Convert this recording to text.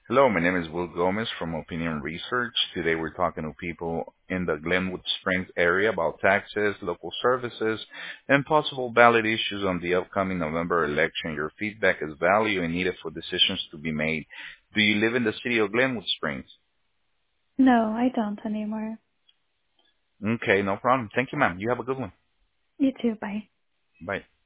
Hello, my name is Will Gomez from Opinion Research. Today we're talking to people in the Glenwood Springs area about taxes, local services, and possible ballot issues on the upcoming November election. Your feedback is valued and needed for decisions to be made. Do you live in the city of Glenwood Springs? No, I don't anymore. Okay, no problem. Thank you, ma'am. You have a good one. You too. Bye. Bye.